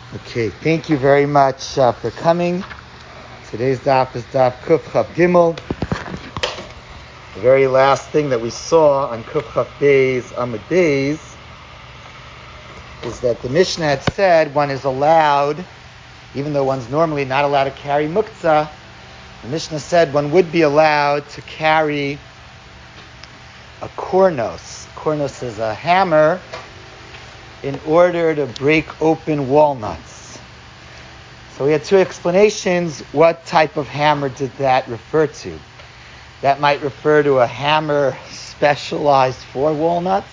Okay, thank you very much for coming. Today's daf is daf Kuf Chaf Gimel. The very last thing that we saw on Kuf Chaf Beis Amud Beis is that the Mishnah had said one is allowed, even though one's normally not allowed to carry muktzah, the Mishnah said one would be allowed to carry a kornos. A kornos is a hammer in order to break open walnuts. So we had two explanations. What type of hammer did that refer to? That might refer to a hammer specialized for walnuts,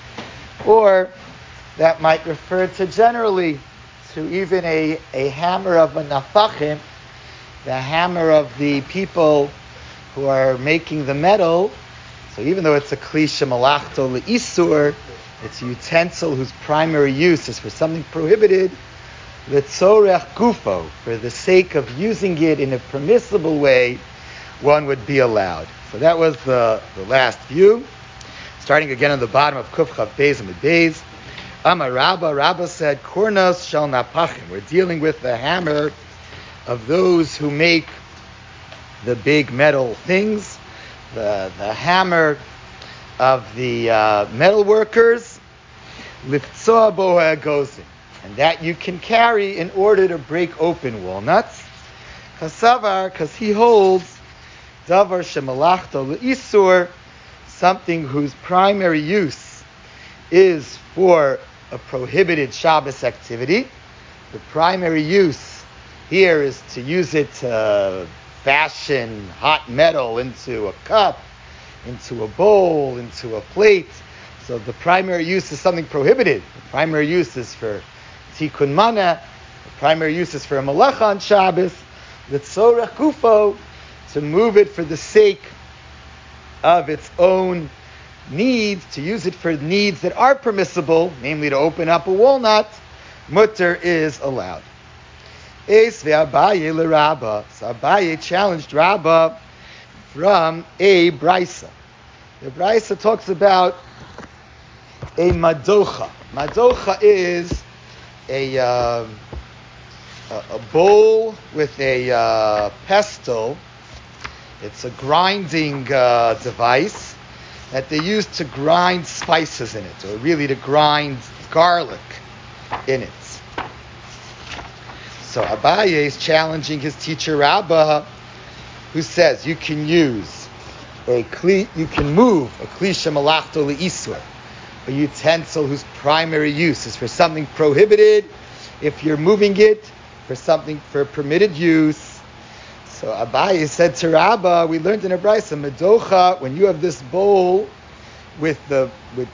or that might refer to generally to even a hammer of a nafachim, the hammer of the people who are making the metal. So even though it's a kli shemalachto leisur, it's a utensil whose primary use is for something prohibited, l'tzorech gufo, for the sake of using it in a permissible way, one would be allowed. So that was the last view. Starting again on the bottom of Kuf Chaf Beis Amud Beis. Amar Rabba said, Kornos shel napachim. We're dealing with the hammer of those who make the big metal things, the hammer of the metal workers, liftzoa bo ha'egozim, and that you can carry in order to break open walnuts. Kasavar, because he holds davar shemalachto leisur, something whose primary use is for a prohibited Shabbos activity. The primary use here is to use it to fashion hot metal into a cup, into a bowl, into a plate. So the primary use is something prohibited. The primary use is for tikkun mana. The primary use is for a malacha on Shabbos. L'tzorech gufo, to move it for the sake of its own needs, to use it for needs that are permissible, namely to open up a walnut. Mutter is allowed. Es ve'abaye l'Rabba. So Abaye challenged Rabba from a brisa. The brisa talks about a madocha. Madocha is a bowl with a pestle. It's a grinding device that they use to grind spices in it, or really to grind garlic in it. So Abaye is challenging his teacher Rabba, who says you can use you can move a kli shemalachto leisur, a utensil whose primary use is for something prohibited, if you're moving it for permitted use. So Abaye said to Rabba, we learned in a brisa, medocha, when you have this bowl with the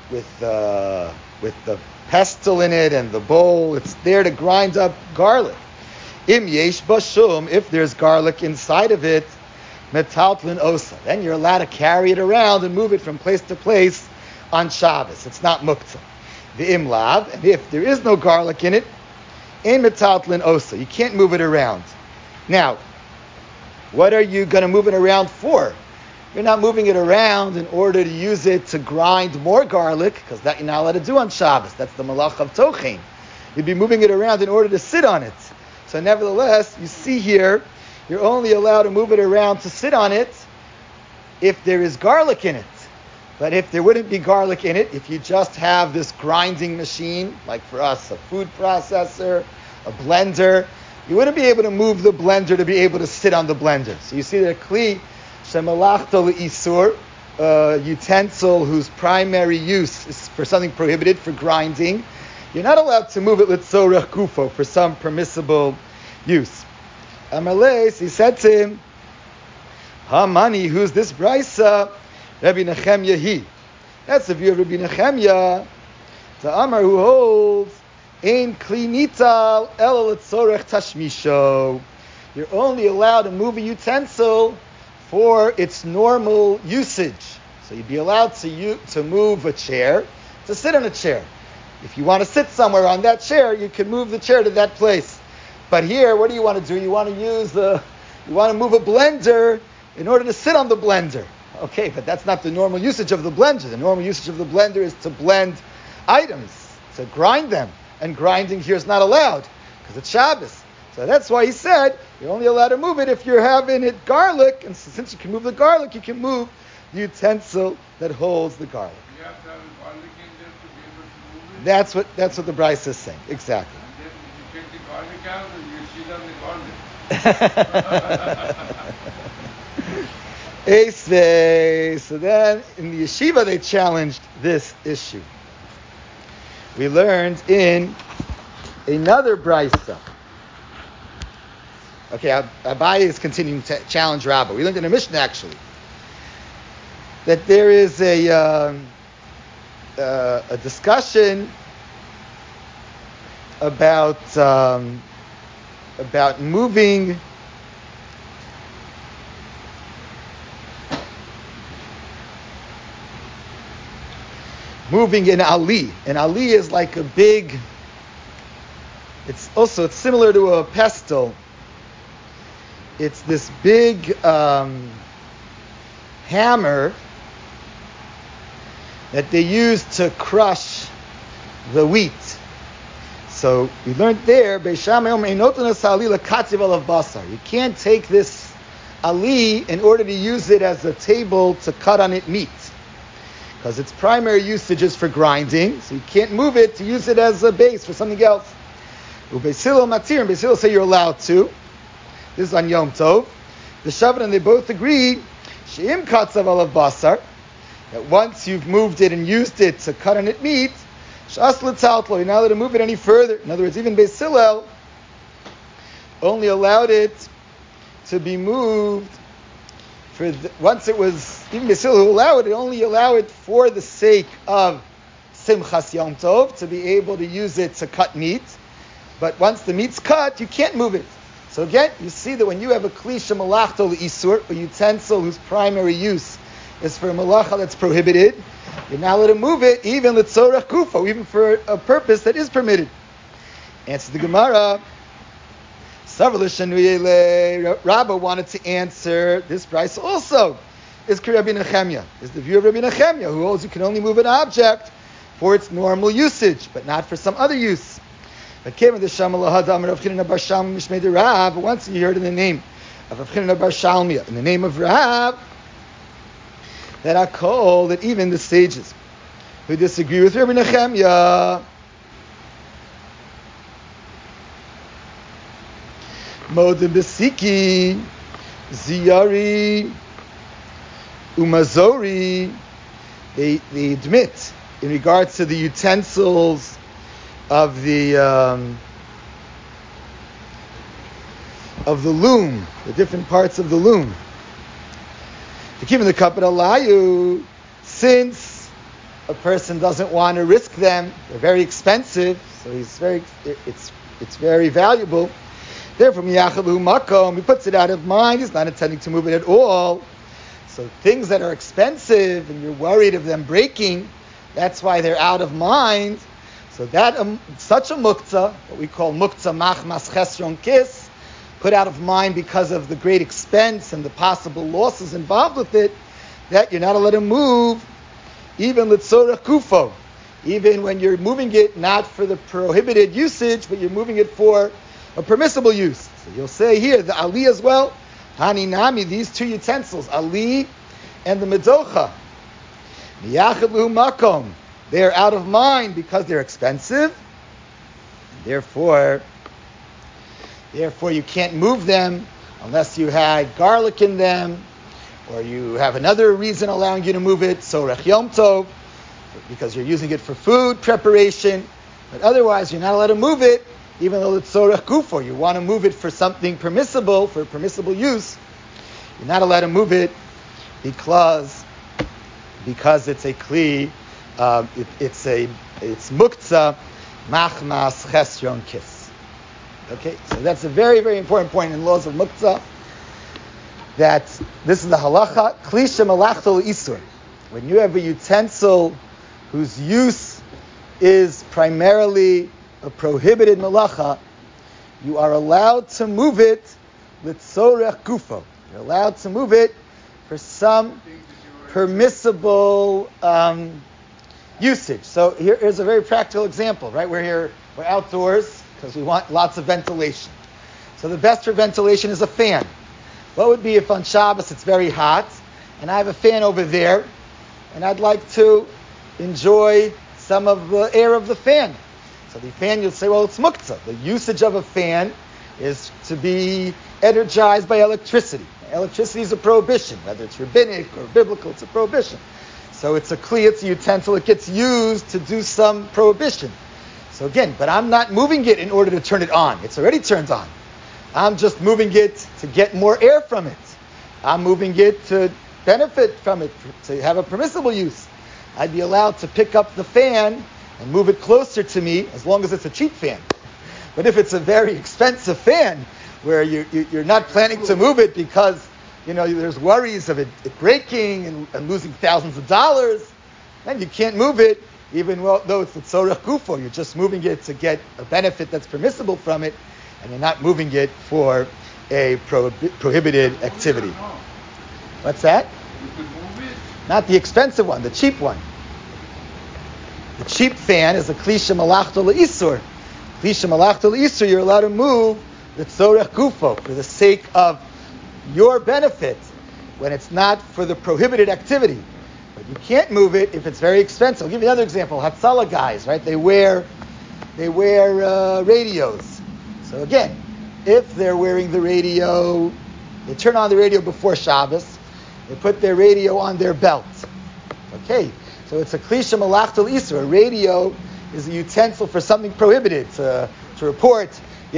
pestle in it and the bowl, it's there to grind up garlic. Im yesh bashum, if there's garlic inside of it, metaltlin osa, then you're allowed to carry it around and move it from place to place on Shabbos. It's not muktzah. The imlav, and if there is no garlic in it, in metaltlin osa, you can't move it around. Now, what are you going to move it around for? You're not moving it around in order to use it to grind more garlic, because that you're not allowed to do on Shabbos. That's the malach of tochin. You'd be moving it around in order to sit on it. So nevertheless, you see here, you're only allowed to move it around to sit on it if there is garlic in it. But if there wouldn't be garlic in it, if you just have this grinding machine, like for us, a food processor, a blender, you wouldn't be able to move the blender to be able to sit on the blender. So you see that kli shemalachto leisur, a utensil whose primary use is for something prohibited, for grinding, you're not allowed to move it l'tzorech gufo, for some permissible use. Amarles, he said to him, Hamani, who's this brisa? Rabbi Nechemya he. That's the view of Rabbi Nechemya. The Amar, who holds ein kli nital el l'tzorech tashmisho. You're only allowed to move a utensil for its normal usage. So you'd be allowed to move a chair, to sit on a chair. If you want to sit somewhere on that chair, you can move the chair to that place. But here, what do you want to do? You want to move a blender in order to sit on the blender. Okay, but that's not the normal usage of the blender. The normal usage of the blender is to blend items, to grind them. And grinding here is not allowed, because it's Shabbos. So that's why he said you're only allowed to move it if you're having it garlic, and since you can move the garlic, you can move the utensil that holds the garlic. You have to have a garlic in there to be able to move it. That's what the Bryce is saying, exactly. And then you take the garlic out and you shit on the garlic. So then in the yeshiva they challenged this issue. We learned in another brisa. Okay, Abaye is continuing to challenge Rabbah. We learned in a Mishnah actually that there is a discussion about moving in Ali. And Ali is like a big. It's similar to a pestle. It's this big hammer that they use to crush the wheat. So we learned there, you can't take this ali in order to use it as a table to cut on it meat, because its primary usage is for grinding, so you can't move it to use it as a base for something else. Ubeisilo matir, and Beisilo say you're allowed to. This is on Yom Tov. The Shabbat and they both agreed, she'im katzav alav basar, that once you've moved it and used it to cut on it meat, shas l'taltlo, you're not allowed to move it any further. In other words, even Beis Hillel only allowed it to be moved once it was, even Beis Hillel who allowed it, only allow it for the sake of Simchas Yom Tov, to be able to use it to cut meat. But once the meat's cut, you can't move it. So again, you see that when you have a kli shemalachto l'isur, a utensil whose primary use is for a malacha that's prohibited, you're not allowed to move it, even l'tzorach kufo, even for a purpose that is permitted. Answer the Gemara. Rabbah wanted to answer this price also. Is Rabbi Nechemia. Is the view of Rabbi Nechemia, who holds you can only move an object for its normal usage, but not for some other use. But once you heard in the name of Rav Chanina bar Shalmia, in the name of Rav, that I call that even the sages who disagree with Rabbi Nechemia, Modim Besiki, Ziyari, Umazori, they admit in regards to the utensils of the loom, the different parts of the loom. To keep in the kapara layu, since a person doesn't want to risk them, they're very expensive, so it's very valuable. Therefore, miyachalu makom, he puts it out of mind. He's not intending to move it at all. So things that are expensive and you're worried of them breaking, that's why they're out of mind. So that such a muktzah, what we call muktzah machmas chesron kis, put out of mind because of the great expense and the possible losses involved with it, that you're not allowed to move, even litzorach kufo, even when you're moving it not for the prohibited usage, but you're moving it for a permissible use. So you'll say here, the ali as well, hani nami, these two utensils, ali and the medocha, miyachad lu makom, they are out of mind because they're expensive. Therefore, you can't move them unless you had garlic in them, or you have another reason allowing you to move it, sorech yom tov, because you're using it for food preparation. But otherwise, you're not allowed to move it, even though it's sorech gufo. You want to move it for something permissible, for permissible use. You're not allowed to move it because it's a kli. It's muktzah machmas chesron kis. Okay, so that's a very, very important point in laws of muktzah, that this is the halacha, kli shemalachto l'isur. When you have a utensil whose use is primarily a prohibited malacha, you are allowed to move it litzorech gufo. You're allowed to move it for some permissible usage. So here's a very practical example, right? We're outdoors, because we want lots of ventilation. So the best for ventilation is a fan. What would be if on Shabbos it's very hot, and I have a fan over there, and I'd like to enjoy some of the air of the fan. So the fan, you'll say, well, it's muktzah. The usage of a fan is to be energized by electricity. Electricity is a prohibition, whether it's rabbinic or biblical, it's a prohibition. So it's a kli, it's a utensil, it gets used to do some prohibition. So again, but I'm not moving it in order to turn it on. It's already turned on. I'm just moving it to get more air from it. I'm moving it to benefit from it, to have a permissible use. I'd be allowed to pick up the fan and move it closer to me as long as it's a cheap fan. But if it's a very expensive fan where you're not planning to move it because there's worries of it breaking and losing thousands of dollars, then you can't move it even though it's the tzorech gufo. You're just moving it to get a benefit that's permissible from it, and you're not moving it for a prohibited activity. What's that? You could move it. Not the expensive one, the cheap one. The cheap fan is a klisha malachta le'isur. Klisha malachta le'isur, you're allowed to move the tzorech gufo for the sake of your benefit when it's not for the prohibited activity. But you can't move it if it's very expensive. I'll give you another example. Hatzalah guys, right? They wear radios. So again, if they're wearing the radio, they turn on the radio before Shabbos, they put their radio on their belt. Okay, so it's a klisha malachta l'isur. A radio is a utensil for something prohibited, to report,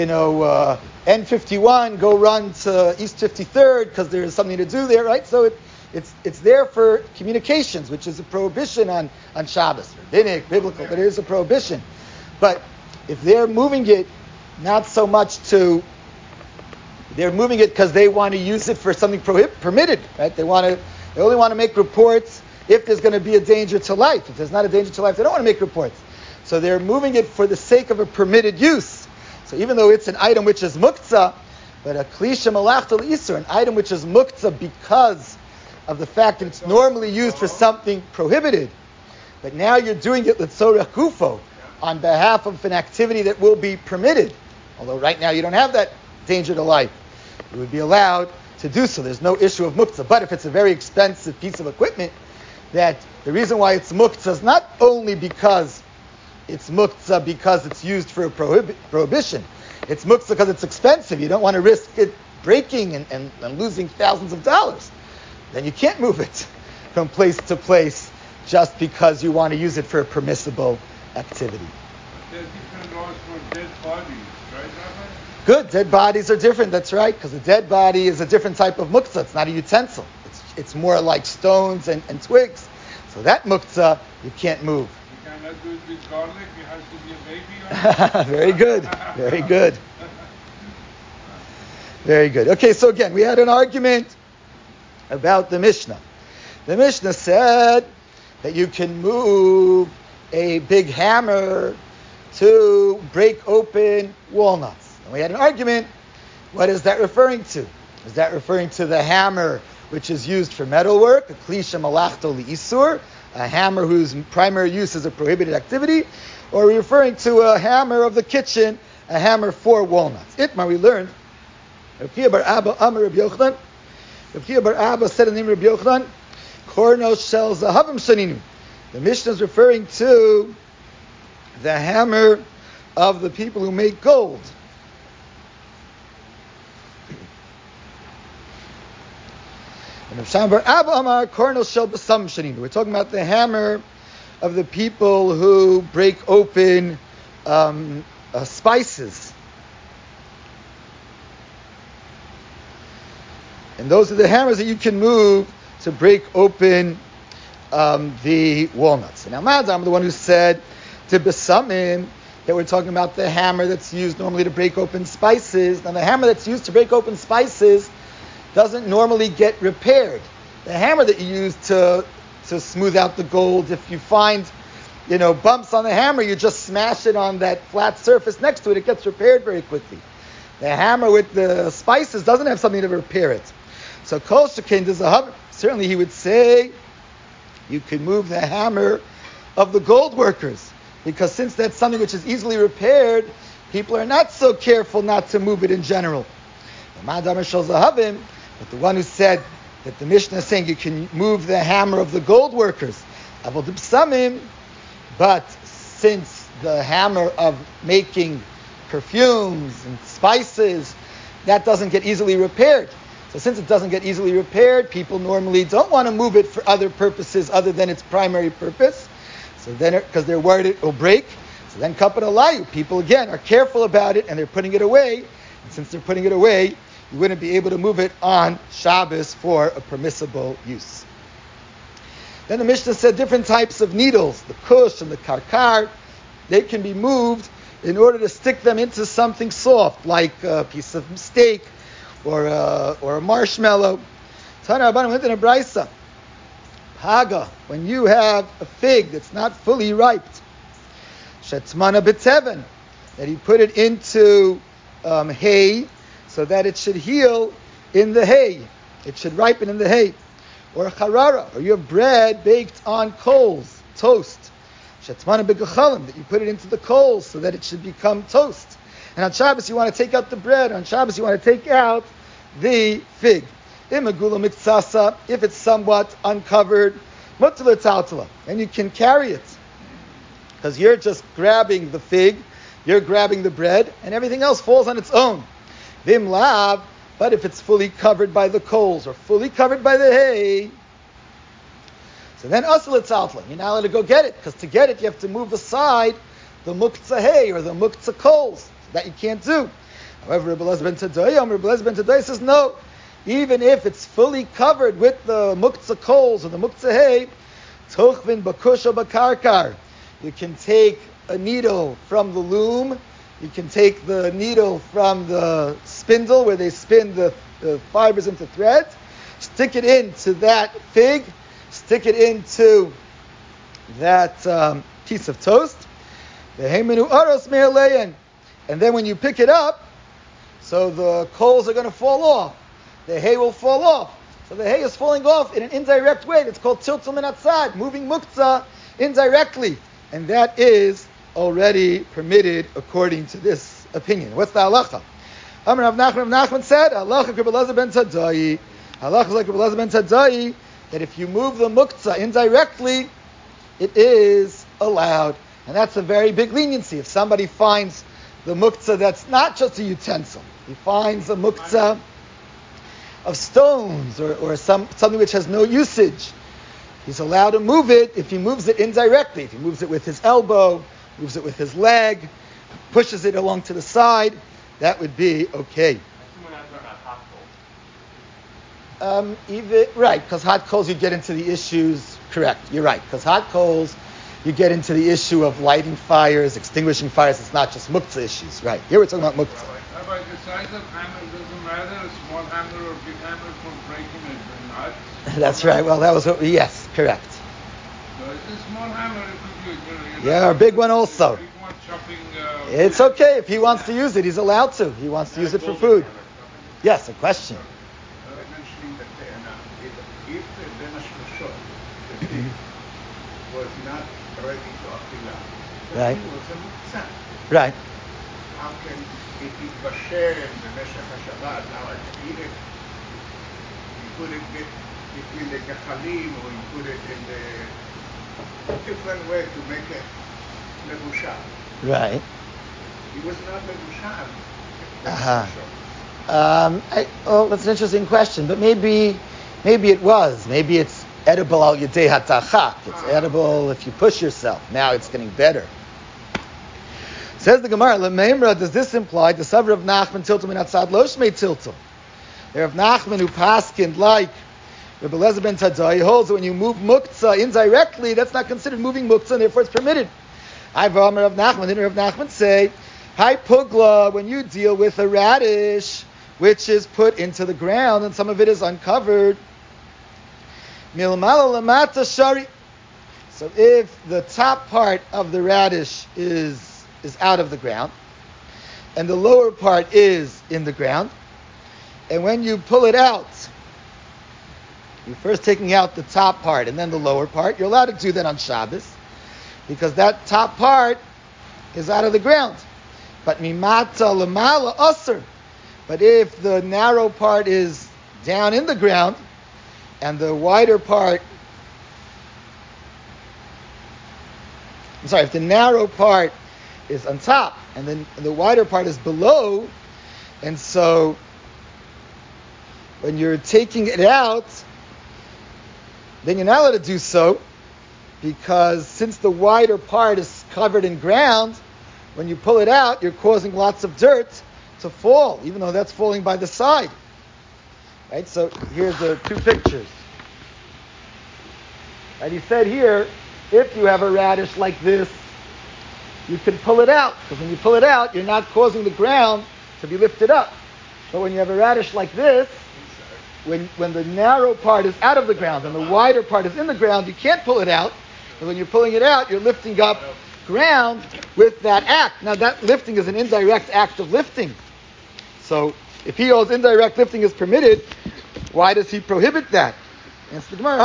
N51, go run to East 53rd because there's something to do there, right? So it's there for communications, which is a prohibition on Shabbos. Rabbinic, biblical, but it is a prohibition. But if they're moving it, not so much they're moving it because they want to use it for something permitted, right? They only want to make reports if there's going to be a danger to life. If there's not a danger to life, they don't want to make reports. So they're moving it for the sake of a permitted use. So even though it's an item which is muktzah, but a klisha malachta l'isur, an item which is muktzah because of the fact that it's normally used for something prohibited, but now you're doing it l'tzorech gufo on behalf of an activity that will be permitted. Although right now you don't have that danger to life, you would be allowed to do so. There's no issue of muktzah. But if it's a very expensive piece of equipment, that the reason why it's muktzah is not only because it's muktzah because it's used for a prohibition. It's muktzah because it's expensive. You don't want to risk it breaking and losing thousands of dollars. Then you can't move it from place to place just because you want to use it for a permissible activity. There's different laws for dead bodies, right, Rabbi? Good. Dead bodies are different. That's right, because a dead body is a different type of muktzah. It's not a utensil. It's more like stones and twigs. So that muktzah you can't move. You cannot do it with garlic. It has to be a baby on it. Very good. Very good. Very good. Okay, so again, we had an argument about the Mishnah. The Mishnah said that you can move a big hammer to break open walnuts. And we had an argument. What is that referring to? Is that referring to the hammer which is used for metalwork, a klisha malachto li'isur, a hammer whose primary use is a prohibited activity, or are we referring to a hammer of the kitchen, a hammer for walnuts? Itmar, we learned, Rav Kiya bar Abba Amar Rav Yochanan. Rav Kiya bar Abba said in the name of Rav Yochanan, Kornos shel zahavim shaninu. The Mishnah is referring to the hammer of the people who make gold. And Rav Shimon bar Abba Amar Kornos shel basam shaninu. We're talking about the hammer of the people who break open spices. And those are the hammers that you can move to break open the walnuts. And I'm the one who said to besamim that we're talking about the hammer that's used normally to break open spices. Now the hammer that's used to break open spices doesn't normally get repaired. The hammer that you use to smooth out the gold, if you find bumps on the hammer, you just smash it on that flat surface next to it, it gets repaired very quickly. The hammer with the spices doesn't have something to repair it. So Kol Shekin does a hammer. Certainly he would say you could move the hammer of the gold workers, because since that's something which is easily repaired, People are not so careful not to move it in general. But the one who said that the Mishnah is saying you can move the hammer of the gold workers, but since the hammer of making perfumes and spices, that doesn't get easily repaired. So since it doesn't get easily repaired, people normally don't want to move it for other purposes other than its primary purpose. So then, because they're worried it will break, so then kapara layu, people again are careful about it and they're putting it away. And since they're putting it away, you wouldn't be able to move it on Shabbos for a permissible use. Then the Mishnah said different types of needles, the kush and the karkar, they can be moved in order to stick them into something soft, like a piece of steak or a marshmallow. Tana Rabbanan went in a brisa. Haga, when you have a fig that's not fully ripe, shetzmana b'teven, that you put it into hay so that it should heal in the hay. It should ripen in the hay. Or charara, or you have bread baked on coals, toast. Shetzmana b'gechalim, that you put it into the coals so that it should become toast. And on Shabbos you want to take out the bread. On Shabbos you want to take out the fig. Imagula miktsasa, if it's somewhat uncovered, mutla taltala, and you can carry it. Because you're just grabbing the fig, you're grabbing the bread, and everything else falls on its own. Vim lav, but if it's fully covered by the coals or fully covered by the hay, so then asla taltala, you're not allowed to go get it, because to get it you have to move aside the muktzah hay or the muktzah coals. That you can't do. However, Rebbe Elazar ben Tadai says no. Even if it's fully covered with the muktzah coals or the muktzah hay, tochvin bakusha bakarkar. You can take a needle from the loom. You can take the needle from the spindle where they spin the fibers into threads. Stick it into that fig. Stick it into that piece of toast. The heimenu aros me'alein. And then when you pick it up, so the coals are going to fall off. The hay will fall off. So the hay is falling off in an indirect way. It's called tiltul min atzad, moving muktzah indirectly. And that is already permitted according to this opinion. What's the halacha? Amar Rav Nachman said, halacha Rebbe Elazar ben Tadai. Halacha is like Rebbe Elazar ben Tadai, that if you move the muktzah indirectly, it is allowed. And that's a very big leniency. If somebody finds the muktzah that's not just a utensil, he finds a muktzah of stones or something which has no usage, he's allowed to move it if he moves it indirectly. If he moves it with his elbow, moves it with his leg, pushes it along to the side, that would be okay. Right, because hot coals you get into the issues, correct, you're right, because hot coals you get into the issue of lighting fires, extinguishing fires. It's not just muktzah issues, right? Here we're talking about muktzah. Rabbi, the size of hammer doesn't matter. A small hammer or big hammer for breaking it, not. That's right. Well, that was yes, correct. So it's a small hammer. Yeah, a big one also. Big one chopping. It's okay if he wants to use it. He's allowed to. He wants to use it for food. Yes, a question. Mentioning that if the Nashmashot was not ready to Achilah, right, it was a muktzah. Right. How can it be basher in the Meshach HaShabbat? Now I can eat it. You put it between the gachalim, or you put it in the different way to make it mebushal. Right. It was not mebushal. That's an interesting question, but maybe it was. Maybe it's edible al yedei hatachak. It's edible if you push yourself. Now it's getting better. Says the Gemara, L'meimra, does this imply the Savra of Nachman tiltum min atzad lo shmei tiltum? There of Nachman who paskind like Rebbe Elazar ben Tadai holds that when you move muktzah indirectly, that's not considered moving muktzah, and therefore it's permitted. I've Amar of Nachman, didn't Rav Nachman say, Hi pugla, when you deal with a radish which is put into the ground and some of it is uncovered, milmala lamata shari. So if the top part of the radish is out of the ground and the lower part is in the ground, and when you pull it out, you're first taking out the top part and then the lower part. You're allowed to do that on Shabbos because that top part is out of the ground. But mimata lamala usr. But if the narrow part is down in the ground and the wider part, if the narrow part is on top and then the wider part is below, and so when you're taking it out, then you're not allowed to do so, because since the wider part is covered in ground, when you pull it out, you're causing lots of dirt to fall, even though that's falling by the side. Right? So here's the two pictures. And he said here, if you have a radish like this, you can pull it out, because when you pull it out, you're not causing the ground to be lifted up. But when you have a radish like this, when the narrow part is out of the ground and the wider part is in the ground, you can't pull it out. And when you're pulling it out, you're lifting up ground with that act. Now that lifting is an indirect act of lifting. So if he holds indirect lifting is permitted, why does he prohibit that? And the Gemara,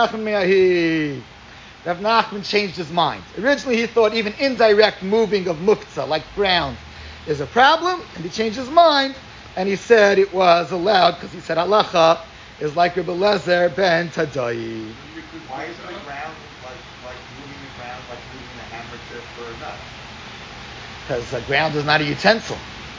Rav Nachman changed his mind. Originally he thought even indirect moving of muktzah, like ground, is a problem, and he changed his mind, and he said it was allowed, because he said halacha is like Rebbe Lezer ben Tadai. Why is the ground like moving the ground like moving a hammer tip for a nut? Because the ground is not a utensil.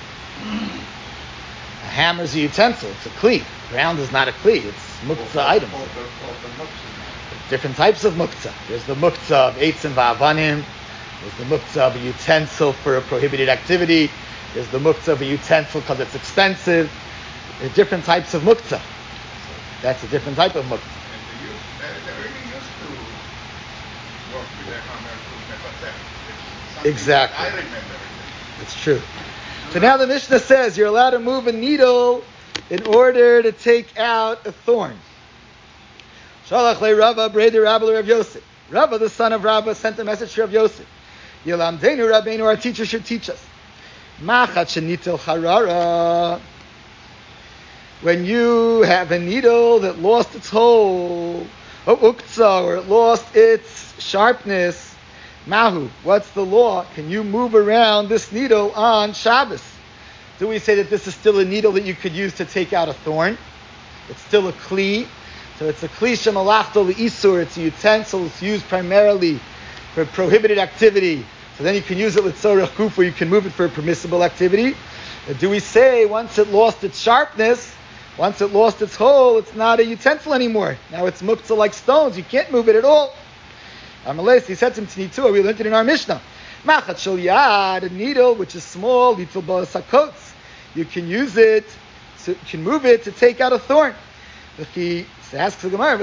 A hammer is a utensil. It's a kli. Ground is not a kli. It's muktzah items. Different types of muktzah. There's the muktzah of eitzim va'avanim. There's the muktzah of a utensil for a prohibited activity. There's the muktzah of a utensil because it's expensive. There are different types of muktzah. That's a different type of muktzah. They're really used to work with their hammer to make a tip. Exactly. I remember it. It's true. So now the Mishnah says you're allowed to move a needle in order to take out a thorn. Shalach le Rava Breder Rabba Rav Yosef. Rava, the son of Rava, sent a message to Rav Yosef. Yilamdeinu Rabbeinu, our teacher should teach us. Machat shenitel charara. When you have a needle that lost its hole, or uktzah, or it lost its sharpness, mahu, what's the law? Can you move around this needle on Shabbos? Do we say that this is still a needle that you could use to take out a thorn? It's still a kli. So it's a kli shemalachto le'isur. It's a utensil. It's used primarily for prohibited activity. So then you can use it with tzorach kufa. You can move it for a permissible activity. But do we say once it lost its sharpness, once it lost its hole, it's not a utensil anymore? Now it's muktzah like stones. You can't move it at all. Amalei, he said to him, Tinitua, we learned it in our Mishnah. Machat shel yad, a needle which is small, little ba'asakotz. You can use it, so you can move it to take out a thorn. He asks the Gemara,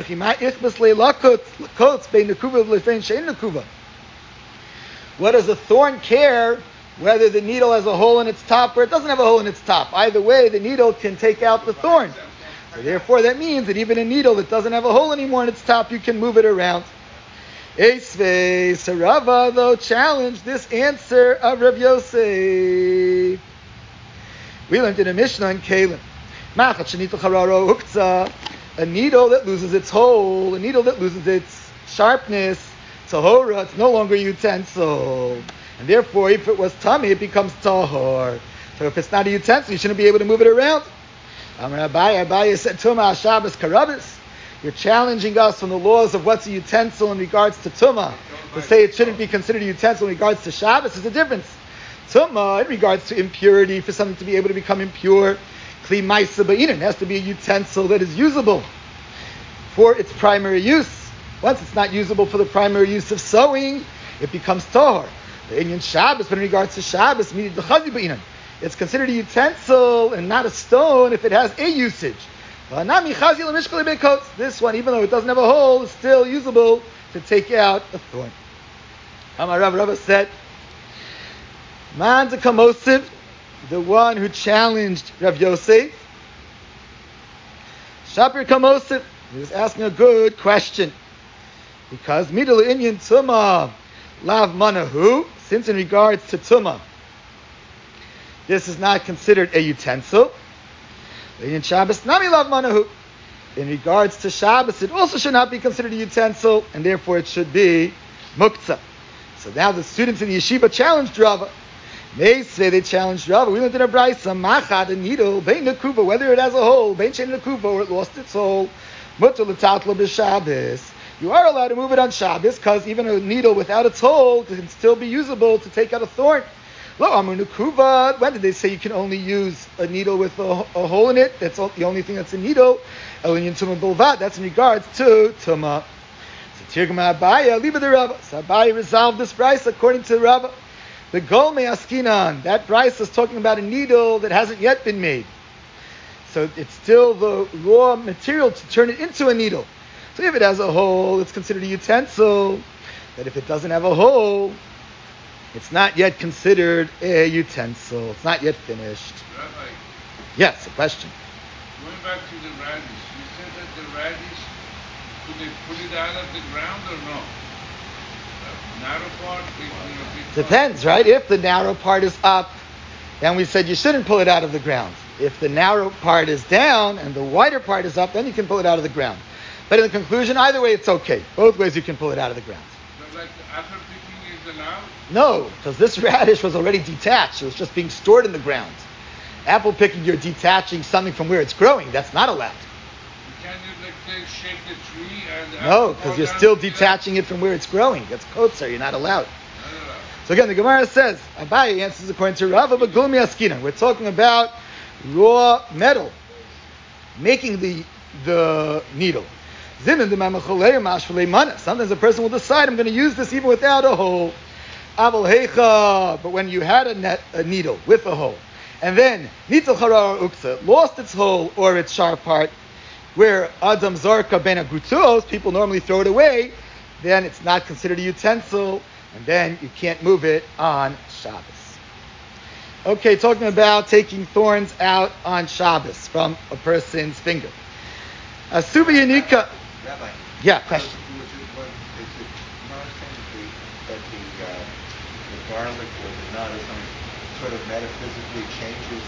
what does a thorn care whether the needle has a hole in its top or it doesn't have a hole in its top? Either way, the needle can take out the thorn. So therefore, that means that even a needle that doesn't have a hole anymore in its top, you can move it around. Esvei Sarava, though, challenged this answer of Rav Yosef. We learned in a Mishnah in Kalim. A needle that loses its hole, a needle that loses its sharpness, tahora, it's no longer a utensil. And therefore, if it was tummy, it becomes tahor. So if it's not a utensil, you shouldn't be able to move it around. Abaye said, Tumah Shabbos Karabis. You're challenging us from the laws of what's a utensil in regards to Tumah. To say it shouldn't be considered a utensil in regards to Shabbos is a difference. Tumah, in regards to impurity, for something to be able to become impure, Kli Maisa Ba'inin, has to be a utensil that is usable for its primary use. Once it's not usable for the primary use of sewing, it becomes Tahor. The Inyan Shabbos, but in regards to Shabbos, meaning the Chazi Ba'inin, it's considered a utensil and not a stone if it has a usage. This one, even though it doesn't have a hole, is still usable to take out a thorn. Amar Rava said, Man Kamosiv, the one who challenged Rav Yosef, Shapir Kamosiv, he was asking a good question. Because Middle Inyan Tumah Lav Manahu, since in regards to Tumah, this is not considered a utensil. In Shabbos, Nami Lav Manahu. In regards to Shabbos, it also should not be considered a utensil, and therefore it should be muktzah. So now the students in the yeshiva challenged Rava. They say they challenged Rava. We learned in a brayso, machad, a needle, bein nekuva, whether it has a hole, bein shein nekuva, or it lost its hole, mutar l'tatla b'Shabbos. You are allowed to move it on Shabbos because even a needle without its hole can still be usable to take out a thorn. Lo amru nekuva. When did they say you can only use a needle with a hole in it? That's the only thing that's a needle. Elin tuma bilvad. That's in regards to tuma. So Tirgama Abaya, Liba the Rava. So Abaya resolved this price according to Rava. The Gol Me'askinan, that price is talking about a needle that hasn't yet been made. So it's still the raw material to turn it into a needle. So if it has a hole, it's considered a utensil. But if it doesn't have a hole, it's not yet considered a utensil. It's not yet finished. Rabbi, Yes, a question. going back to the radish, you said that the radish, could they put it out of the ground or no? Narrow part, big part? Depends, right? If the narrow part is up, then we said you shouldn't pull it out of the ground. If the narrow part is down and the wider part is up, then you can pull it out of the ground. But in the conclusion, either way, it's okay. Both ways you can pull it out of the ground. So like the apple picking is allowed? No, because this radish was already detached. It was just being stored in the ground. Apple picking, you're detaching something from where it's growing. That's not allowed. Can you like say shake the tree and the No, apple because fall you're down still to the detaching it from where it's growing. That's kotzer. You're not allowed. ground? Not allowed. So again, the Gemara says, Abaye answers according to Rava, but Gulmi Askina. We're talking about raw metal, making the needle. Sometimes a person will decide, I'm going to use this even without a hole. But when you had a needle with a hole, and then lost its hole or its sharp part, where Adam Zarka ben Agrutos, people normally throw it away, then it's not considered a utensil, and then you can't move it on Shabbos. Okay, talking about taking thorns out on Shabbos from a person's finger. Asuba Yanika. Rabbi. Yeah, question. Is it not saying that the garlic or the nut or something sort of metaphysically changes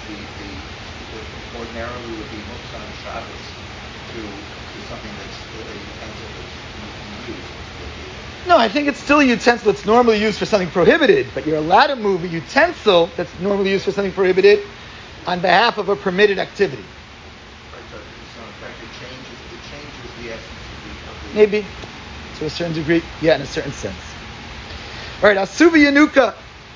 the ordinarily would be muktzah on Shabbos to something that's a utensil that's used? No, I think it's still a utensil that's normally used for something prohibited, but you're allowed to move a utensil that's normally used for something prohibited on behalf of a permitted activity. Right, so in fact it changes the essence of the Maybe, to a certain degree, yeah, in a certain sense. All right, Asuva Yanuka.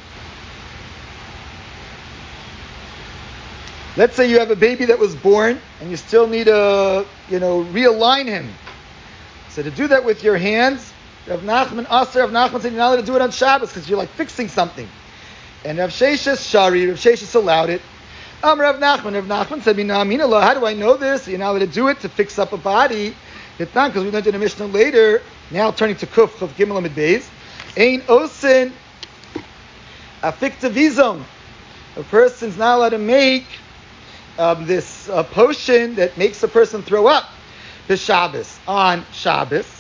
Let's say you have a baby that was born and you still need to, realign him. So to do that with your hands, Rav Nachman said you're not allowed to do it on Shabbos because you're like fixing something. And Rav Sheshes allowed it. Rav Nachman said, how do I know this? You're not allowed to do it to fix up a body. It's not, because we learned in the Mishnah later, now turning to Kuf Gimel Amid Beis, Ein Osin Afiktivizom. A person's not allowed to make this potion that makes a person throw up the Shabbos on Shabbos.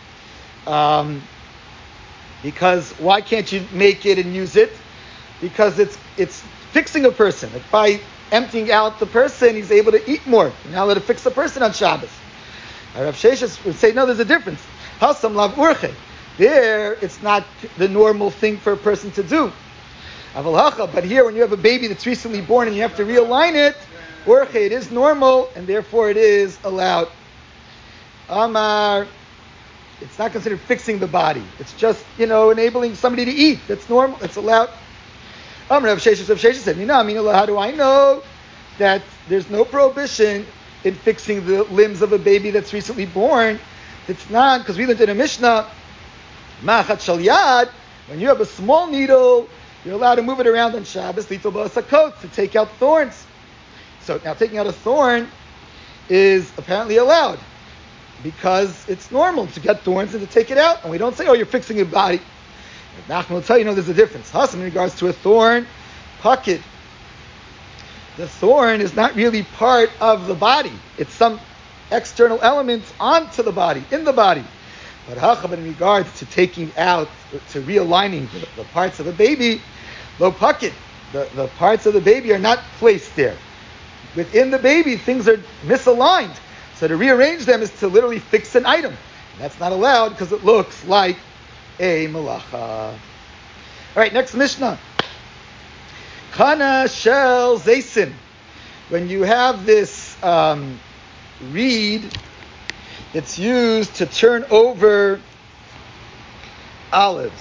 Because why can't you make it and use it? Because it's fixing a person. Like by emptying out the person, he's able to eat more. You're not allowed to fix a person on Shabbos. Rav Sheshes would say, no, there's a difference. Hasam lav urche. There, it's not the normal thing for a person to do. But here, when you have a baby that's recently born and you have to realign it, urche, it is normal, and therefore it is allowed. Amar, it's not considered fixing the body. It's just, enabling somebody to eat. That's normal. That's allowed. Rav Sheshes said, how do I know that there's no prohibition in fixing the limbs of a baby that's recently born? It's not, because we learned in a Mishnah, Machat Shal Yad, when you have a small needle, you're allowed to move it around on Shabbos, Little Ba'asakot, to take out thorns. So now taking out a thorn is apparently allowed, because it's normal to get thorns and to take it out, and we don't say, you're fixing your body. Nachman will tell you, there's a difference. Hasam, in regards to a thorn, pocket. The thorn is not really part of the body. It's some external elements onto the body, in the body. But hachab, in regards to taking out, to realigning the parts of a baby, lo pocket, the parts of the baby are not placed there. Within the baby, things are misaligned. So to rearrange them is to literally fix an item. And that's not allowed because it looks like a malacha. All right, next Mishnah. Chana shel zaysin. When you have this reed, it's used to turn over olives.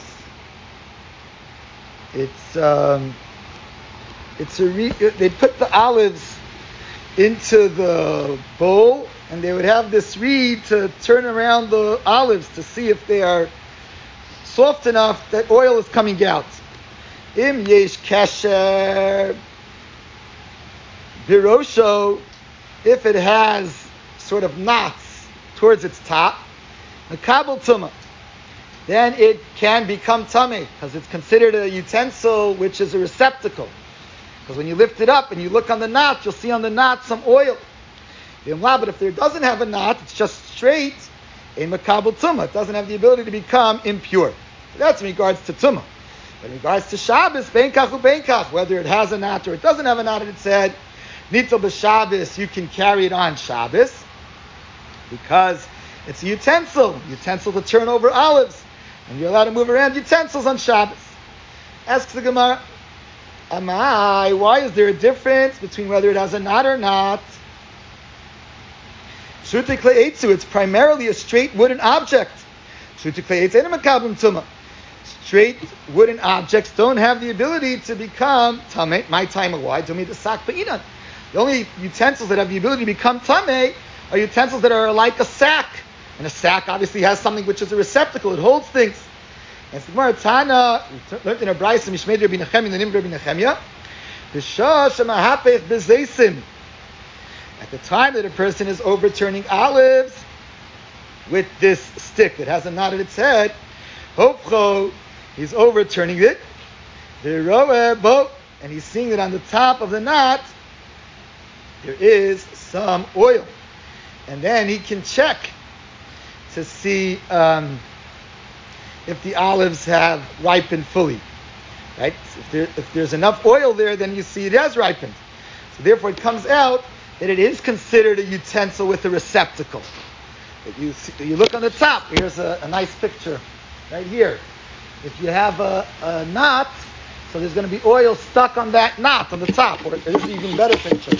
It's a reed. They put the olives into the bowl, and they would have this reed to turn around the olives to see if they are soft enough that oil is coming out. Im yesh kasher birosho, if it has sort of knots towards its top, mekabel tuma, then it can become tameh, because it's considered a utensil which is a receptacle. Because when you lift it up and you look on the knot, you'll see on the knot some oil. But if there doesn't have a knot, it's just straight, a mekabel tuma. It doesn't have the ability to become impure. So that's in regards to tuma. But in regards to Shabbos, beinkach ubeinkach, whether it has a knot or it doesn't have a knot, and it said, Nitzel b'Shabbos, you can carry it on Shabbos, because it's a utensil to turn over olives, and you're allowed to move around utensils on Shabbos. Asks the Gemara, Amai, why is there a difference between whether it has a knot or not? Shruti klei eitzu, it's primarily a straight wooden object. Shruti klei eitzu ain't a mekabel tuma. Straight wooden objects don't have the ability to become tameh. My time of why? Do me the sak ba'inan. The only utensils that have the ability to become tameh are utensils that are like a sack. And a sack obviously has something which is a receptacle. It holds things. And it's the Gemara Tana, we learned in our Brayso, Mishmei Rabbi Nechemia, the name of Rabbi Nechemia, B'shah shemahapech b'zeisim. At the time that a person is overturning olives with this stick that has a knot at its head, hopcho, he's overturning it, and he's seeing that on the top of the knot there is some oil. And then he can check to see if the olives have ripened fully. Right? If there's enough oil there, then you see it has ripened. So therefore it comes out that it is considered a utensil with a receptacle. That you look on the top. Here's a nice picture right here. If you have a knot, so there's going to be oil stuck on that knot on the top. Or there's an even better picture.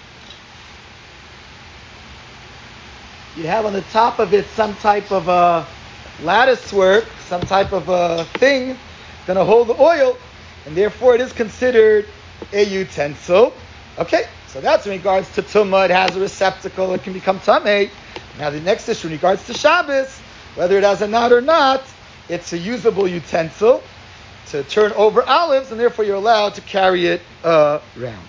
You have on the top of it some type of a lattice work, some type of a thing going to hold the oil, and therefore it is considered a utensil. Okay, so that's in regards to tumah. It has a receptacle. It can become tameh. Now the next issue in regards to Shabbos, whether it has a knot or not, it's a usable utensil to turn over olives, and therefore you're allowed to carry it around.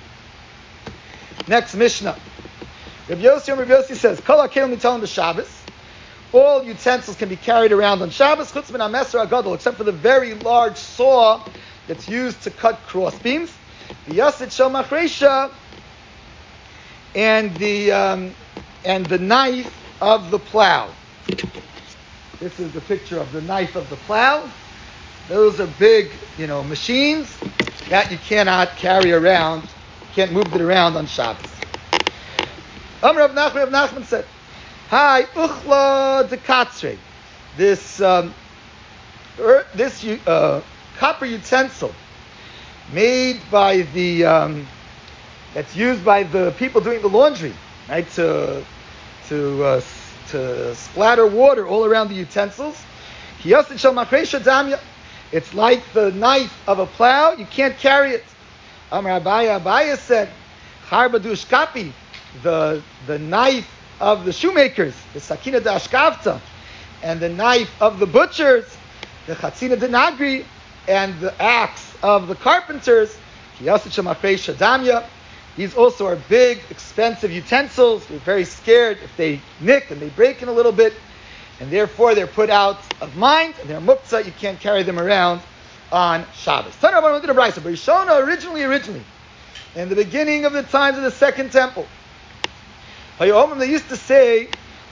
Next Mishnah. Rabbi Yossi says, Kol hakelim nitalim b'Shabbos. All utensils can be carried around on Shabbos, chutz min hameser hagadol, except for the very large saw that's used to cut crossbeams, the yasit shel machresha, and the knife of the plow. This is the picture of the knife of the plow. Those are big, machines that you cannot carry around. You can't move it around on Shabbos. Rav Nachman said, "Hi, uchla dekatzre." This copper utensil made by that's used by the people doing the laundry, right? To splatter water all around the utensils. It's like the knife of a plow. You can't carry it. Amar Abaya said, "Charbadush kapi." The knife of the shoemakers, the sakina da ashkavta, and the knife of the butchers, the chatzina da nagri, and the axe of the carpenters, these also are big, expensive utensils. We're very scared if they nick and they break in a little bit, and therefore they're put out of mind, and they're muktzah, you can't carry them around on Shabbos. Originally, in the beginning of the times of the Second Temple, they used to say,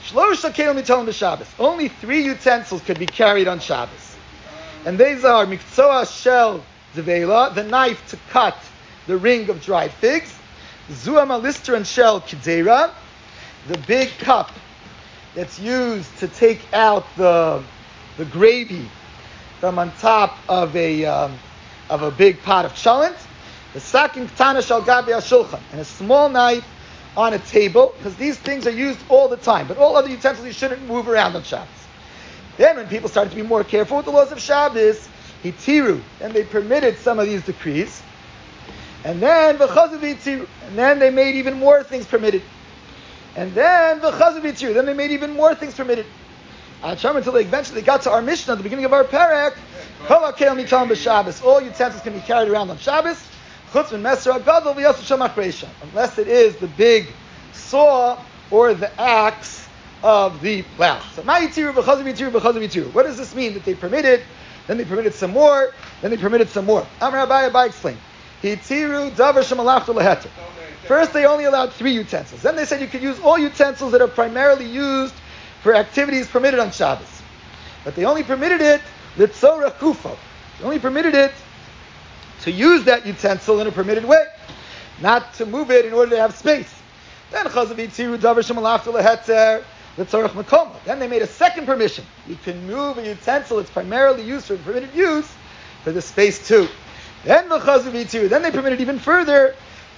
only 3 utensils could be carried on Shabbos. And these are Mikzoah Shel Zvela, the knife to cut the ring of dried figs, Zuam Alister and Shel Kidera, the big cup that's used to take out the gravy from on top of a big pot of cholent, the sakin ktana shal gabi hashulchan, and a small knife on a table, because these things are used all the time, but all other utensils you shouldn't move around on Shabbos. Then when people started to be more careful with the laws of Shabbos, hitiru, and they permitted some of these decrees, and then v'chazu v'hitiru, and then they made even more things permitted. And then v'chazu v'hitiru, then they made even more things permitted. Until they eventually got to our Mishnah at the beginning of our parak, kol hakel nitam b'Shabbos, all utensils can be carried around on Shabbos, chutz min meser hagadol v'yasur shel machreisha, unless it is the big saw or the axe of the plow. So ma'yitiru v'chazu v'hitiru v'chazu v'hitiru. What does this mean? That they permitted, then they permitted some more, then they permitted some more. Amar Abai explained. Hitiru davar shemalachtu leheter. First, they only allowed 3 utensils. Then they said you could use all utensils that are primarily used for activities permitted on Shabbos. But they only permitted it litzorach kufo. They only permitted it to use that utensil in a permitted way, not to move it in order to have space. Then chazav hitiru davar shemalachtu leheter litzorach makoma. Then they made a second permission. You can move a utensil that's primarily used for permitted use for the space too. Then they permitted even further,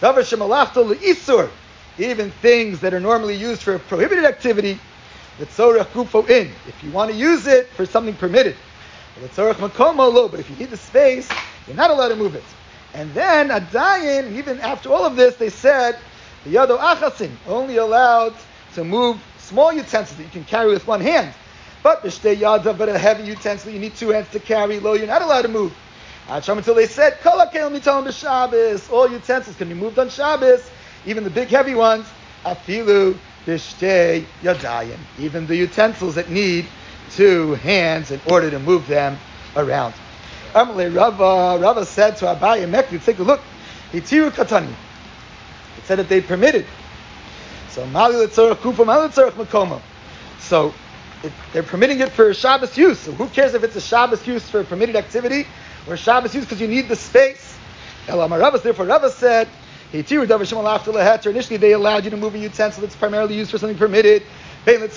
even things that are normally used for a prohibited activity, if you want to use it for something permitted. But if you need the space, you're not allowed to move it. And then Adayin, even after all of this, they said, only allowed to move small utensils that you can carry with one hand. But a heavy utensil you need 2 hands to carry, you're not allowed to move. Until they said, all utensils can be moved on Shabbos, even the big heavy ones, afilu b'shtei yadayim, even the utensils that need 2 hands in order to move them around. Rava said to Abaye Mekri, take a look, hitiru katani. It said that they permitted. So mali letzorach kufa, mali letzorach makomo. So they're permitting it for Shabbos use. So who cares if it's a Shabbos use for a permitted activity or Shabbos use because you need the space? Therefore Rava said, initially they allowed you to move a utensil that's primarily used for something permitted, both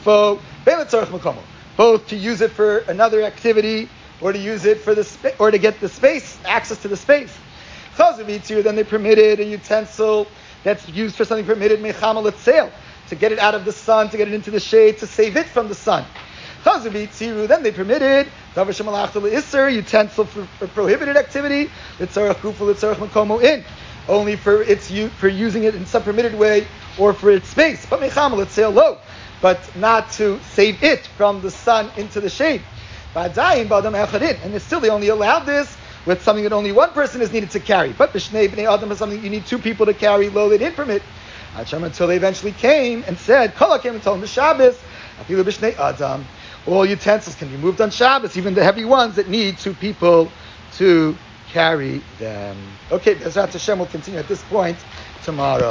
to use it for another activity or to use it for the or to get the space, access to the space. Then they permitted a utensil that's used for something permitted, to get it out of the sun, to get it into the shade, to save it from the sun. Then they permitted utensil for prohibited activity, only for using it in some permitted way or for its space. But not to save it from the sun into the shade. And still they only allowed this with something that only one person is needed to carry. But b'shnei b'nei adam is something you need 2 people to carry. They didn't permit. Until they eventually came and said, Kol came and told them Shabbos, afilu b'shnei adam. All utensils can be moved on Shabbos, even the heavy ones that need 2 people to carry them. Okay, Bezrat Hashem will continue at this point tomorrow.